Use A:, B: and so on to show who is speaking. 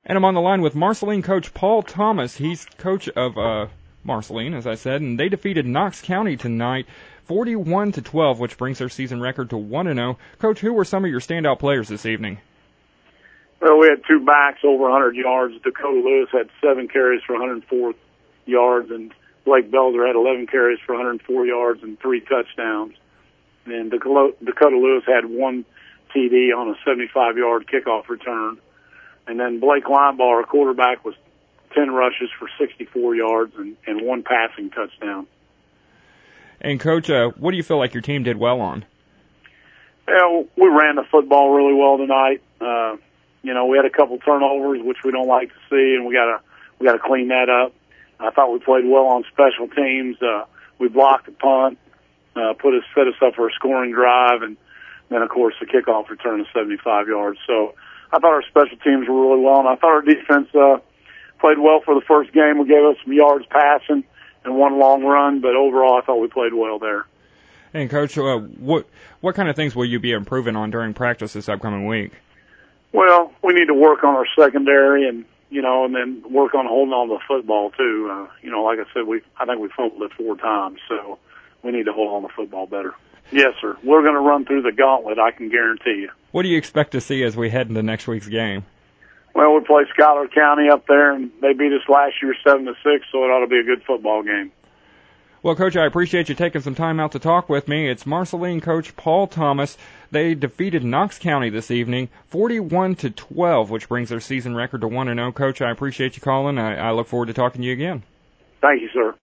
A: And I'm on the line with Marceline coach Paul Thomas. He's coach of Marceline, as I said, and they defeated Knox County tonight 41-12, which brings their season record to 1-0. Coach, who were some of your standout players this evening?
B: Well, we had two backs over 100 yards. Dakota Lewis had 7 carries for 104 yards, and Blake Belzer had 11 carries for 104 yards and 3 touchdowns. And Dakota Lewis had 1 TD on a 75-yard kickoff return. And then Blake Linebaugh, our quarterback, was 10 rushes for 64 yards and 1 passing touchdown.
A: And, Coach, what do you feel like your team did well on?
B: Yeah, we ran the football really well tonight. We had a couple turnovers, which we don't like to see, and we gotta clean that up. I thought we played well on special teams. We blocked the punt, set us up for a scoring drive, and then, of course, the kickoff return of 75 yards. So I thought our special teams were really well, and I thought our defense played well for the first game. We gave us some yards passing and 1 long run, but overall I thought we played well there.
A: And, Coach, what kind of things will you be improving on during practice this upcoming week?
B: Well, we need to work on our secondary and then work on holding on to the football too. Like I said, I think we fumbled it 4 times, so we need to hold on to the football better. Yes, sir. We're going to run through the gauntlet, I can guarantee you.
A: What do you expect to see as we head into next week's game?
B: Well, we play Schuyler County up there, and they beat us last year 7-6, so it ought to be a good football game.
A: Well, Coach, I appreciate you taking some time out to talk with me. It's Marceline coach Paul Thomas. They defeated Knox County this evening 41-12, which brings their season record to 1-0. Coach, I appreciate you calling. I look forward to talking to you again.
B: Thank you, sir.